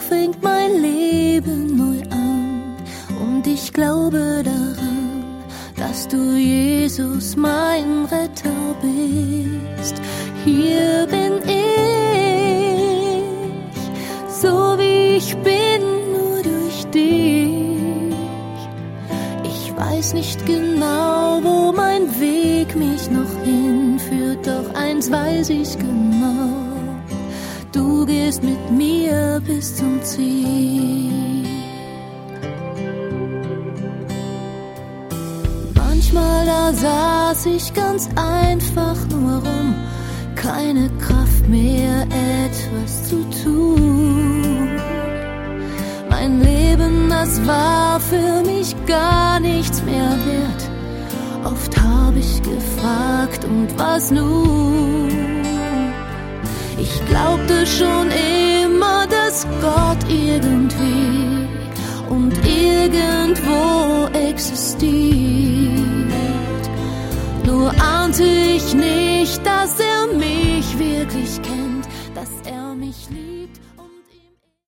fängt mein Leben neu an. Und ich glaube daran, dass du, Jesus, mein Retter bist. Hier bin ich, so wie ich bin, nur durch dich. Ich weiß nicht genau, wo mein Weg mich noch hinführt, doch eins weiß ich genau: Du gehst mit mir bis zum Ziel. Manchmal da saß ich ganz einfach nur rum, keine Kraft mehr, etwas zu tun. Mein Leben, das war für mich gar nichts mehr wert. Oft habe ich gefragt, und was nun? Ich glaubte schon immer, dass Gott irgendwie und irgendwo existiert. Nur ahnte ich nicht, dass er mich wirklich kennt, dass er mich liebt.